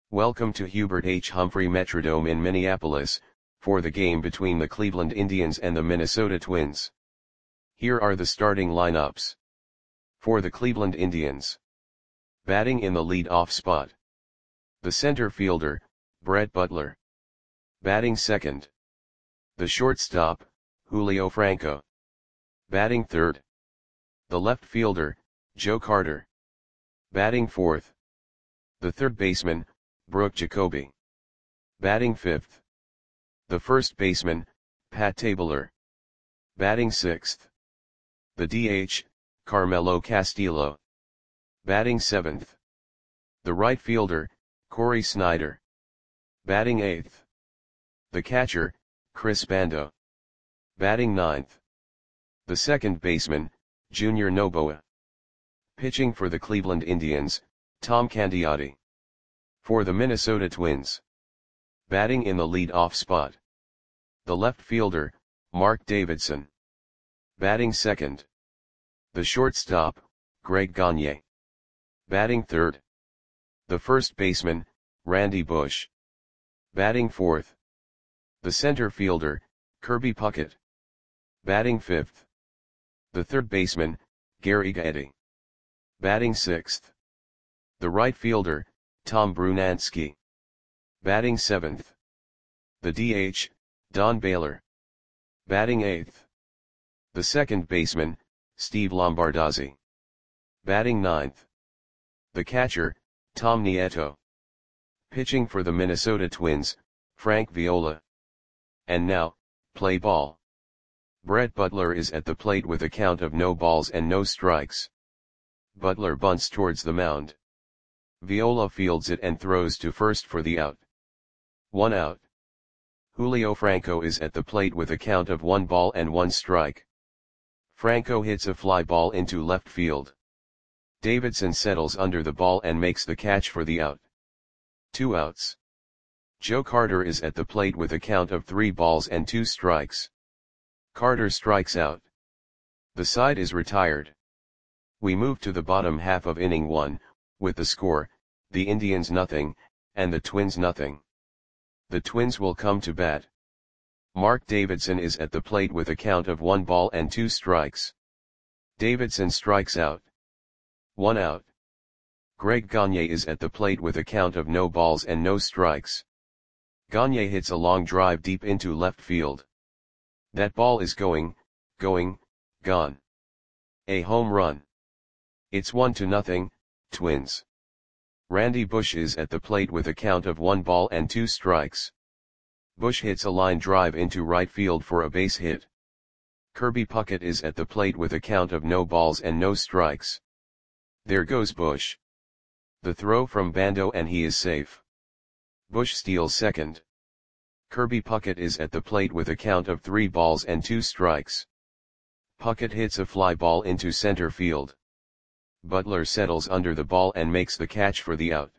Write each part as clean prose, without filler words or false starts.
Welcome to Hubert H. Humphrey Metrodome in Minneapolis, for the game between the Cleveland Indians and the Minnesota Twins. Here are the starting lineups. For the Cleveland Indians. Batting in the lead-off spot. The center fielder, Brett Butler. Batting second. The shortstop, Julio Franco. Batting third. The left fielder, Joe Carter. Batting fourth. The third baseman, Brooke Jacoby. Batting fifth. The first baseman, Pat Tabler. Batting sixth. The DH, Carmelo Castillo. Batting seventh. The right fielder, Corey Snyder. Batting eighth. The catcher, Chris Bando. Batting ninth. The second baseman, Junior Noboa. Pitching for the Cleveland Indians, Tom Candiotti. For the Minnesota Twins. Batting in the lead-off spot. The left fielder, Mark Davidson. Batting second. The shortstop, Greg Gagne. Batting third. The first baseman, Randy Bush. Batting fourth. The center fielder, Kirby Puckett. Batting fifth. The third baseman, Gary Gaetti. Batting sixth. The right fielder, Tom Brunansky. Batting seventh. The DH, Don Baylor. Batting eighth. The second baseman, Steve Lombardozzi. Batting ninth. The catcher, Tom Nieto. Pitching for the Minnesota Twins, Frank Viola. And now, play ball. Brett Butler is at the plate with a count of no balls and no strikes. Butler bunts towards the mound. Viola fields it and throws to first for the out. 1 out. Julio Franco is at the plate with a count of 1 ball and 1 strike. Franco hits a fly ball into left field. Davidson settles under the ball and makes the catch for the out. 2 outs. Joe Carter is at the plate with a count of 3 balls and 2 strikes. Carter strikes out. The side is retired. We move to the bottom half of inning 1, with the score, the Indians nothing, and the Twins nothing. The Twins will come to bat. Mark Davidson is at the plate with a count of 1 ball and 2 strikes. Davidson strikes out. 1 out. Greg Gagne is at the plate with a count of no balls and no strikes. Gagne hits a long drive deep into left field. That ball is going, gone. A home run. It's 1-0, Twins. Randy Bush is at the plate with a count of 1 ball and 2 strikes. Bush hits a line drive into right field for a base hit. Kirby Puckett is at the plate with a count of no balls and no strikes. There goes Bush. The throw from Bando and he is safe. Bush steals second. Kirby Puckett is at the plate with a count of 3 balls and 2 strikes. Puckett hits a fly ball into center field. Butler settles under the ball and makes the catch for the out.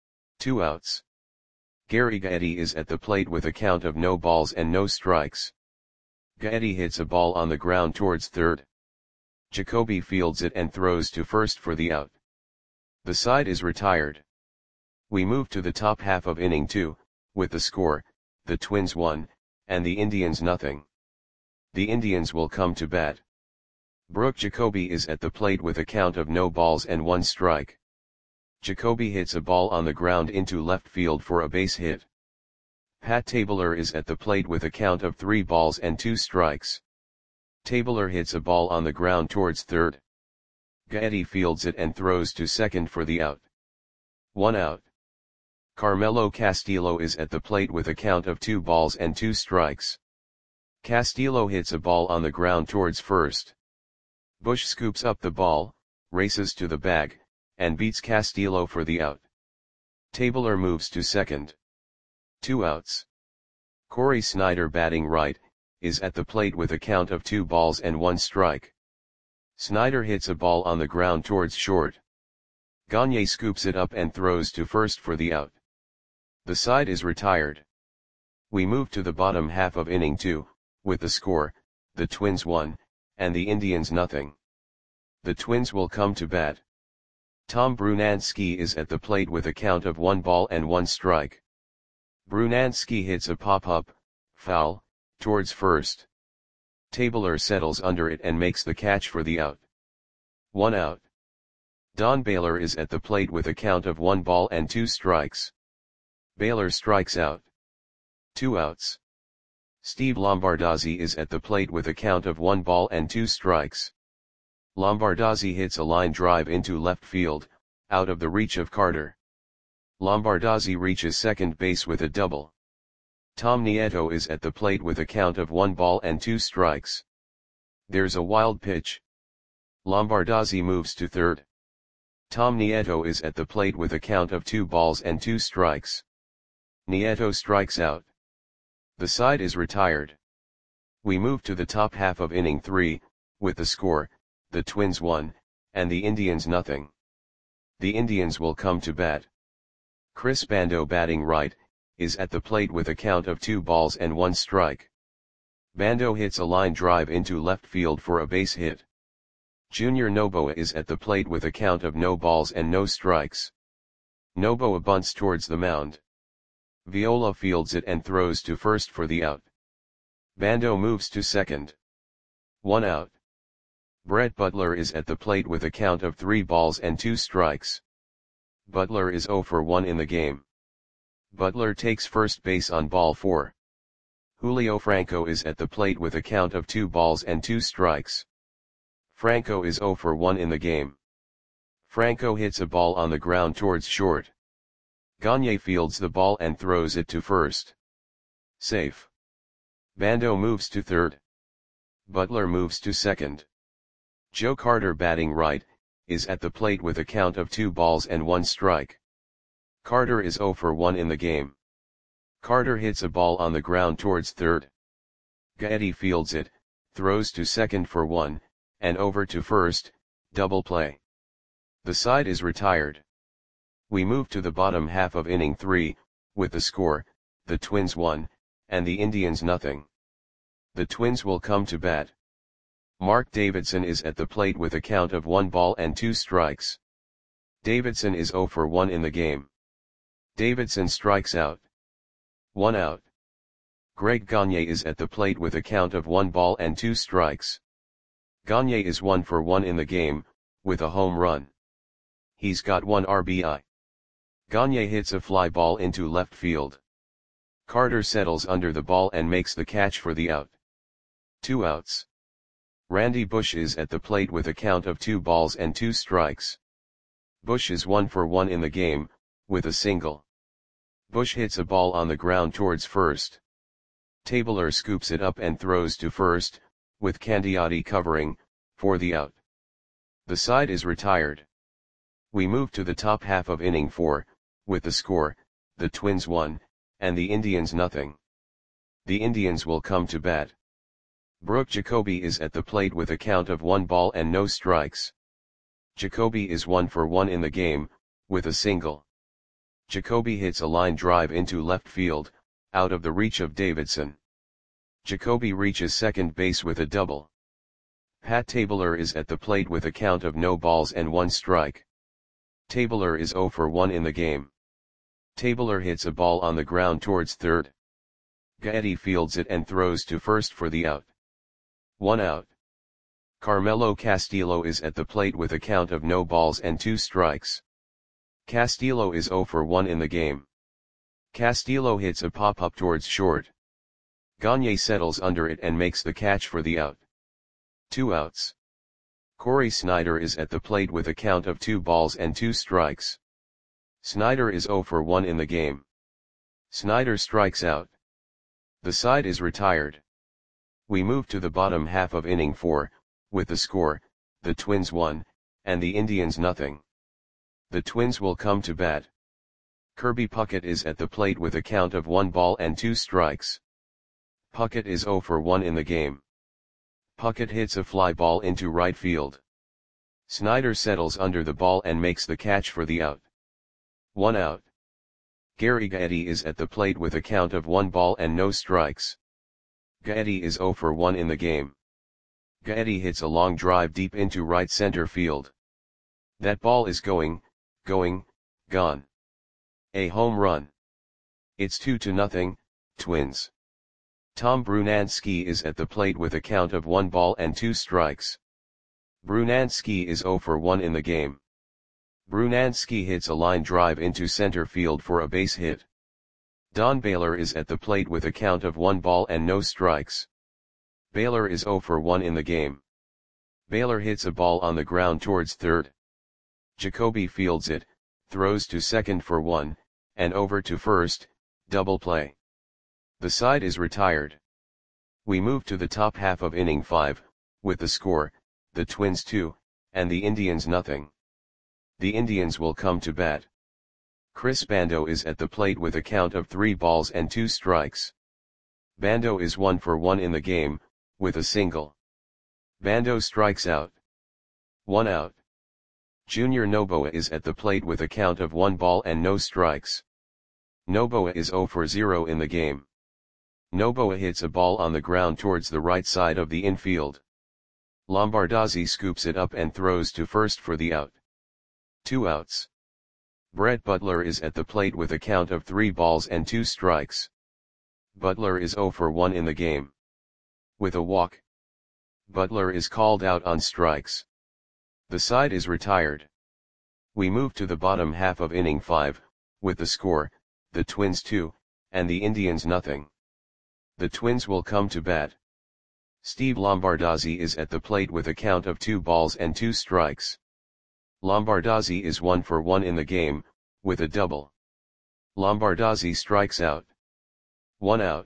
2 outs. Gary Gaetti is at the plate with a count of no balls and no strikes. Gaetti hits a ball on the ground towards third. Jacoby fields it and throws to first for the out. The side is retired. We move to the top half of inning 2, with the score, the Twins 1, and the Indians nothing. The Indians will come to bat. Brooke Jacoby is at the plate with a count of no balls and 1 strike. Jacoby hits a ball on the ground into left field for a base hit. Pat Tabler is at the plate with a count of 3 balls and 2 strikes. Tabler hits a ball on the ground towards third. Gaetti fields it and throws to second for the out. 1 out. Carmelo Castillo is at the plate with a count of 2 balls and 2 strikes. Castillo hits a ball on the ground towards first. Bush scoops up the ball, races to the bag, and beats Castillo for the out. Tabler moves to second. 2 outs. Corey Snyder, batting right, is at the plate with a count of 2 balls and 1 strike. Snyder hits a ball on the ground towards short. Gagne scoops it up and throws to first for the out. The side is retired. We move to the bottom half of inning 2, with the score, the Twins 1, and the Indians nothing. The Twins will come to bat. Tom Brunansky is at the plate with a count of 1 ball and 1 strike. Brunansky hits a pop-up, foul, towards first. Tabler settles under it and makes the catch for the out. 1 out. Don Baylor is at the plate with a count of 1 ball and 2 strikes. Baylor strikes out. 2 outs. Steve Lombardozzi is at the plate with a count of 1 ball and 2 strikes. Lombardozzi hits a line drive into left field, out of the reach of Carter. Lombardozzi reaches second base with a double. Tom Nieto is at the plate with a count of 1 ball and 2 strikes. There's a wild pitch. Lombardozzi moves to third. Tom Nieto is at the plate with a count of 2 balls and 2 strikes. Nieto strikes out. The side is retired. We move to the top half of inning 3, with the score, the Twins 1, and the Indians nothing. The Indians will come to bat. Chris Bando, batting right, is at the plate with a count of 2 balls and 1 strike. Bando hits a line drive into left field for a base hit. Junior Noboa is at the plate with a count of no balls and no strikes. Noboa bunts towards the mound. Viola fields it and throws to first for the out. Bando moves to second. 1 out. Brett Butler is at the plate with a count of 3 balls and 2 strikes. Butler is 0 for 1 in the game. Butler takes first base on ball 4. Julio Franco is at the plate with a count of 2 balls and 2 strikes. Franco is 0 for 1 in the game. Franco hits a ball on the ground towards short. Gagne fields the ball and throws it to first. Safe. Bando moves to third. Butler moves to second. Joe Carter, batting right, is at the plate with a count of 2 balls and 1 strike. Carter is 0 for 1 in the game. Carter hits a ball on the ground towards third. Gaetti fields it, throws to second for 1, and over to first, double play. The side is retired. We move to the bottom half of inning 3, with the score, the Twins 1, and the Indians nothing. The Twins will come to bat. Mark Davidson is at the plate with a count of 1 ball and 2 strikes. Davidson is 0 for 1 in the game. Davidson strikes out. 1 out. Greg Gagne is at the plate with a count of 1 ball and 2 strikes. Gagne is 1 for 1 in the game, with a home run. He's got 1 RBI. Gagne hits a fly ball into left field. Carter settles under the ball and makes the catch for the out. 2 outs. Randy Bush is at the plate with a count of 2 balls and 2 strikes. Bush is 1 for 1 in the game, with a single. Bush hits a ball on the ground towards first. Tabler scoops it up and throws to first, with Candiotti covering, for the out. The side is retired. We move to the top half of inning 4, with the score, the Twins 1, and the Indians nothing. The Indians will come to bat. Brooke Jacoby is at the plate with a count of 1 ball and no strikes. Jacoby is 1 for 1 in the game, with a single. Jacoby hits a line drive into left field, out of the reach of Davidson. Jacoby reaches second base with a double. Pat Tabler is at the plate with a count of no balls and 1 strike. Tabler is 0 for 1 in the game. Tabler hits a ball on the ground towards third. Gaetti fields it and throws to first for the out. 1 out. Carmelo Castillo is at the plate with a count of no balls and 2 strikes. Castillo is 0 for 1 in the game. Castillo hits a pop-up towards short. Gagne settles under it and makes the catch for the out. 2 outs. Corey Snyder is at the plate with a count of 2 balls and 2 strikes. Snyder is 0 for 1 in the game. Snyder strikes out. The side is retired. We move to the bottom half of inning 4, with the score, the Twins 1, and the Indians nothing. The Twins will come to bat. Kirby Puckett is at the plate with a count of 1 ball and 2 strikes. Puckett is 0 for 1 in the game. Puckett hits a fly ball into right field. Snyder settles under the ball and makes the catch for the out. 1 out. Gary Gaetti is at the plate with a count of 1 ball and no strikes. Gaetti is 0 for 1 in the game. Gaetti hits a long drive deep into right center field. That ball is going, gone. A home run. It's 2-0, Twins. Tom Brunansky is at the plate with a count of 1 ball and 2 strikes. Brunansky is 0 for 1 in the game. Brunansky hits a line drive into center field for a base hit. Don Baylor is at the plate with a count of 1 ball and no strikes. Baylor is 0 for 1 in the game. Baylor hits a ball on the ground towards third. Jacoby fields it, throws to second for 1, and over to first, double play. The side is retired. We move to the top half of inning 5, with the score, the Twins 2, and the Indians nothing. The Indians will come to bat. Chris Bando is at the plate with a count of 3 balls and 2 strikes. Bando is 1 for 1 in the game, with a single. Bando strikes out. 1 out. Junior Noboa is at the plate with a count of 1 ball and no strikes. Noboa is 0 for 0 in the game. Noboa hits a ball on the ground towards the right side of the infield. Lombardozzi scoops it up and throws to first for the out. 2 outs. Brett Butler is at the plate with a count of 3 balls and 2 strikes. Butler is 0 for 1 in the game. With a walk, Butler is called out on strikes. The side is retired. We move to the bottom half of inning 5, with the score, the Twins 2, and the Indians nothing. The Twins will come to bat. Steve Lombardozzi is at the plate with a count of 2 balls and 2 strikes. Lombardozzi is 1 for 1 in the game, with a double. Lombardozzi strikes out. 1 out.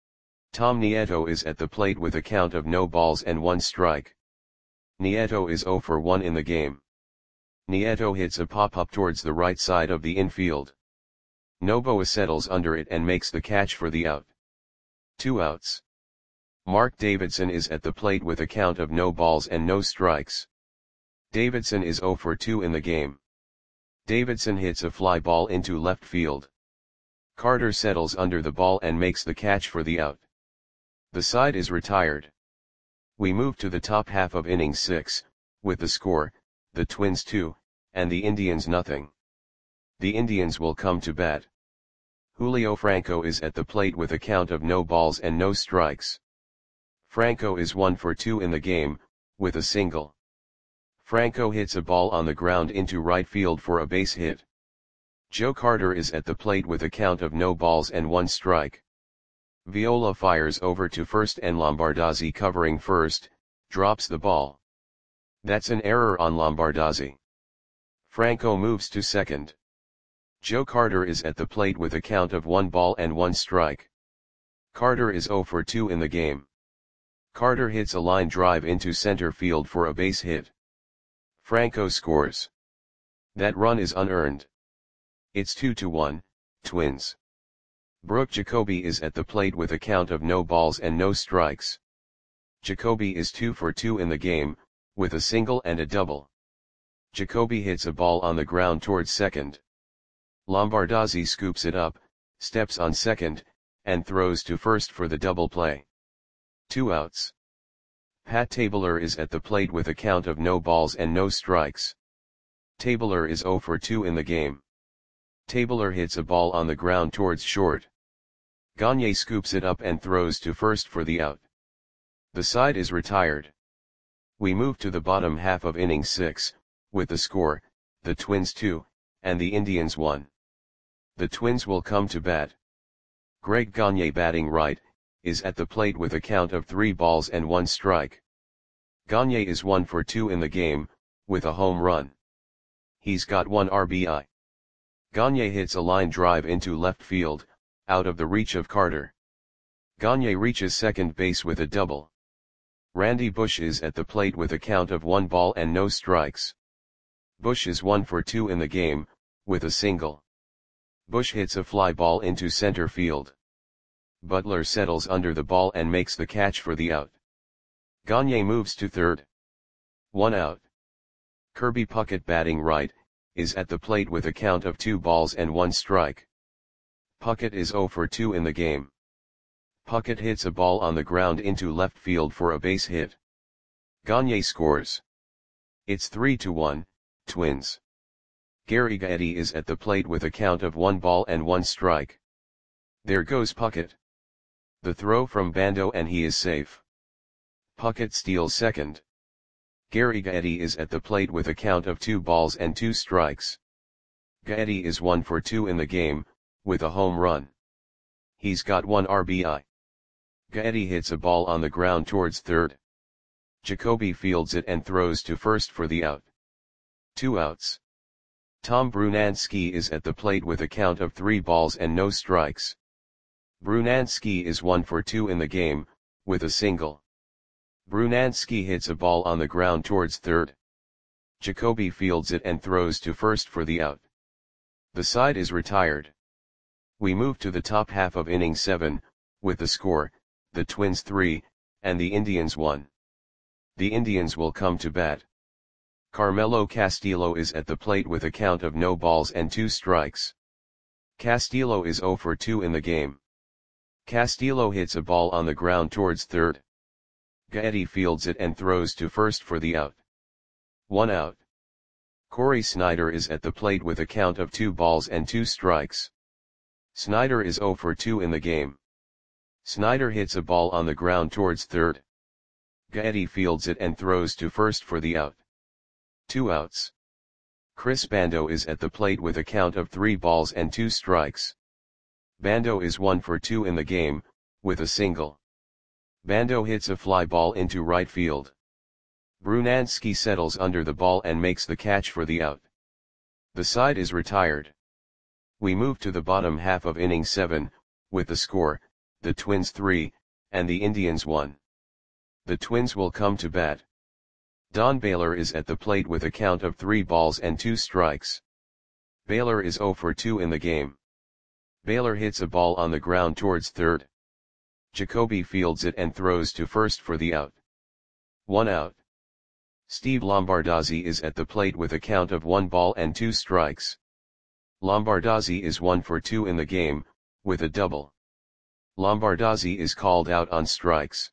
Tom Nieto is at the plate with a count of no balls and 1 strike. Nieto is 0 for 1 in the game. Nieto hits a pop-up towards the right side of the infield. Noboa settles under it and makes the catch for the out. 2 outs. Mark Davidson is at the plate with a count of no balls and no strikes. Davidson is 0 for 2 in the game. Davidson hits a fly ball into left field. Carter settles under the ball and makes the catch for the out. The side is retired. We move to the top half of inning 6, with the score, the Twins 2, and the Indians nothing. The Indians will come to bat. Julio Franco is at the plate with a count of no balls and no strikes. Franco is 1 for 2 in the game, with a single. Franco hits a ball on the ground into right field for a base hit. Joe Carter is at the plate with a count of no balls and 1 strike. Viola fires over to first and Lombardozzi covering first, drops the ball. That's an error on Lombardozzi. Franco moves to second. Joe Carter is at the plate with a count of 1 ball and 1 strike. Carter is 0 for 2 in the game. Carter hits a line drive into center field for a base hit. Franco scores. That run is unearned. It's 2-1, Twins. Brooke Jacoby is at the plate with a count of no balls and no strikes. Jacoby is 2 for 2 in the game, with a single and a double. Jacoby hits a ball on the ground towards second. Lombardozzi scoops it up, steps on second, and throws to first for the double play. 2 outs. Pat Tabler is at the plate with a count of no balls and no strikes. Tabler is 0 for 2 in the game. Tabler hits a ball on the ground towards short. Gagne scoops it up and throws to first for the out. The side is retired. We move to the bottom half of inning 6, with the score, the Twins 2, and the Indians 1. The Twins will come to bat. Greg Gagne batting right, is at the plate with a count of 3 balls and 1 strike. Gagne is 1 for 2 in the game, with a home run. He's got 1 RBI. Gagne hits a line drive into left field, out of the reach of Carter. Gagne reaches second base with a double. Randy Bush is at the plate with a count of 1 ball and no strikes. Bush is 1 for 2 in the game, with a single. Bush hits a fly ball into center field. Butler settles under the ball and makes the catch for the out. Gagne moves to third. 1 out. Kirby Puckett batting right, is at the plate with a count of 2 balls and 1 strike. Puckett is 0 for 2 in the game. Puckett hits a ball on the ground into left field for a base hit. Gagne scores. It's 3-1, Twins. Gary Gaetti is at the plate with a count of 1 ball and 1 strike. There goes Puckett. The throw from Bando and he is safe. Puckett steals second. Gary Gaetti is at the plate with a count of 2 balls and 2 strikes. Gaetti is 1 for 2 in the game, with a home run. He's got 1 RBI. Gaetti hits a ball on the ground towards third. Jacoby fields it and throws to first for the out. 2 outs. Tom Brunansky is at the plate with a count of 3 balls and no strikes. Brunansky is 1 for 2 in the game, with a single. Brunansky hits a ball on the ground towards third. Jacoby fields it and throws to first for the out. The side is retired. We move to the top half of inning 7, with the score, the Twins 3, and the Indians 1. The Indians will come to bat. Carmelo Castillo is at the plate with a count of no balls and 2 strikes. Castillo is 0 for 2 in the game. Castillo hits a ball on the ground towards third. Gaetti fields it and throws to first for the out. 1 out. Corey Snyder is at the plate with a count of 2 balls and 2 strikes. Snyder is 0 for 2 in the game. Snyder hits a ball on the ground towards third. Gaetti fields it and throws to first for the out. 2 outs. Chris Bando is at the plate with a count of 3 balls and 2 strikes. Bando is 1 for 2 in the game, with a single. Bando hits a fly ball into right field. Brunansky settles under the ball and makes the catch for the out. The side is retired. We move to the bottom half of inning 7, with the score, the Twins 3, and the Indians 1. The Twins will come to bat. Don Baylor is at the plate with a count of 3 balls and 2 strikes. Baylor is 0 for 2 in the game. Baylor hits a ball on the ground towards third. Jacoby fields it and throws to first for the out. 1 out. Steve Lombardozzi is at the plate with a count of 1 ball and 2 strikes. Lombardozzi is 1 for 2 in the game, with a double. Lombardozzi is called out on strikes.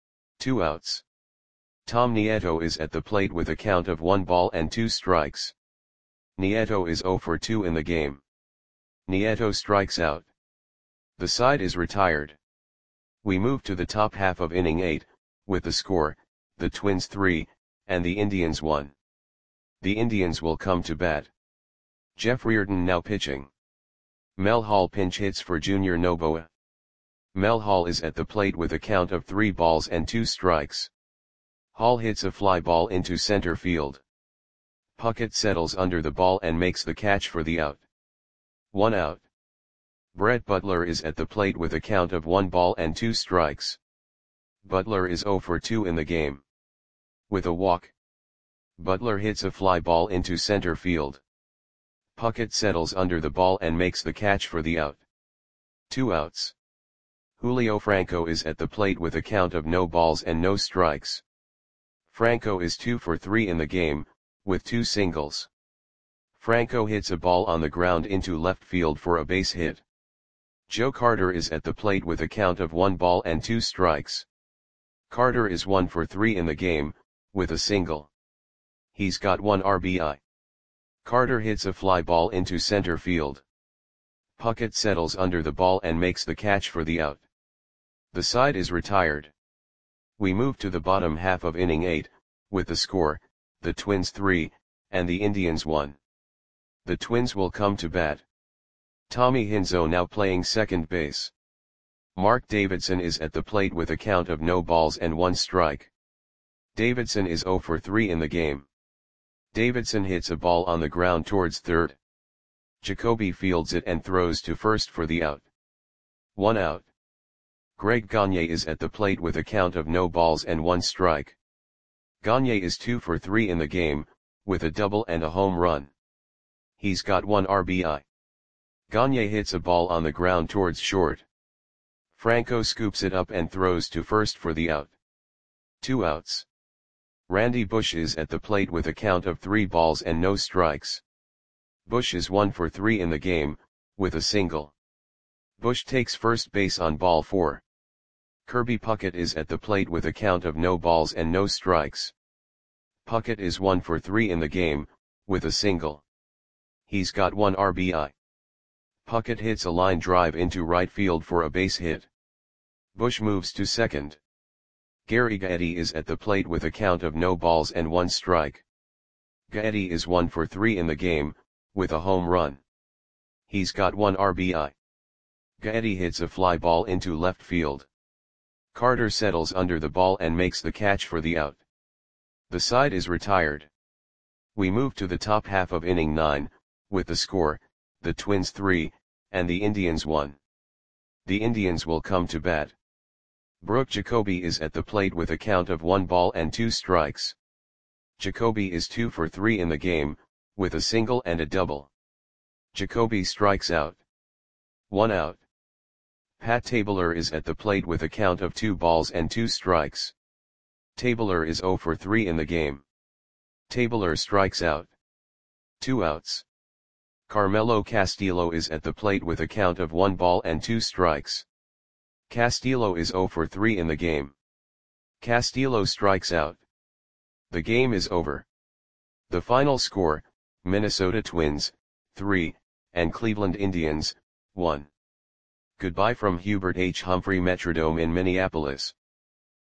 2 outs. Tom Nieto is at the plate with a count of 1 ball and 2 strikes. Nieto is 0 for 2 in the game. Nieto strikes out. The side is retired. We move to the top half of inning 8, with the score, the Twins 3, and the Indians 1. The Indians will come to bat. Jeff Reardon now pitching. Mel Hall pinch hits for Junior Noboa. Mel Hall is at the plate with a count of 3 balls and 2 strikes. Hall hits a fly ball into center field. Puckett settles under the ball and makes the catch for the out. 1 out. Brett Butler is at the plate with a count of 1 ball and 2 strikes. Butler is 0 for 2 in the game. With a walk. Butler hits a fly ball into center field. Puckett settles under the ball and makes the catch for the out. 2 outs. Julio Franco is at the plate with a count of no balls and no strikes. Franco is 2 for 3 in the game, with 2 singles. Franco hits a ball on the ground into left field for a base hit. Joe Carter is at the plate with a count of 1 ball and 2 strikes. Carter is 1 for 3 in the game, with a single. He's got 1 RBI. Carter hits a fly ball into center field. Puckett settles under the ball and makes the catch for the out. The side is retired. We move to the bottom half of inning 8, with the score, the Twins 3, and the Indians 1. The Twins will come to bat. Tommy Hinzo now playing second base. Mark Davidson is at the plate with a count of no balls and 1 strike. Davidson is 0 for 3 in the game. Davidson hits a ball on the ground towards third. Jacoby fields it and throws to first for the out. 1 out. Greg Gagne is at the plate with a count of no balls and 1 strike. Gagne is 2 for 3 in the game, with a double and a home run. He's got 1 RBI. Gagne hits a ball on the ground towards short. Franco scoops it up and throws to first for the out. 2 outs. Randy Bush is at the plate with a count of 3 balls and no strikes. Bush is 1 for 3 in the game, with a single. Bush takes first base on ball 4. Kirby Puckett is at the plate with a count of no balls and no strikes. Puckett is 1 for 3 in the game, with a single. He's got 1 RBI. Puckett hits a line drive into right field for a base hit. Bush moves to second. Gary Gaetti is at the plate with a count of no balls and 1 strike. Gaetti is 1 for 3 in the game, with a home run. He's got 1 RBI. Gaetti hits a fly ball into left field. Carter settles under the ball and makes the catch for the out. The side is retired. We move to the top half of inning 9, with the score, the Twins 3, and the Indians 1. The Indians will come to bat. Brooke Jacoby is at the plate with a count of 1 ball and 2 strikes. Jacoby is 2 for 3 in the game, with a single and a double. Jacoby strikes out. 1 out. Pat Tabler is at the plate with a count of 2 balls and 2 strikes. Tabler is 0 for 3 in the game. Tabler strikes out. 2 outs. Carmelo Castillo is at the plate with a count of 1 ball and 2 strikes. Castillo is 0 for 3 in the game. Castillo strikes out. The game is over. The final score, Minnesota Twins, 3, and Cleveland Indians, 1. Goodbye from Hubert H. Humphrey Metrodome in Minneapolis.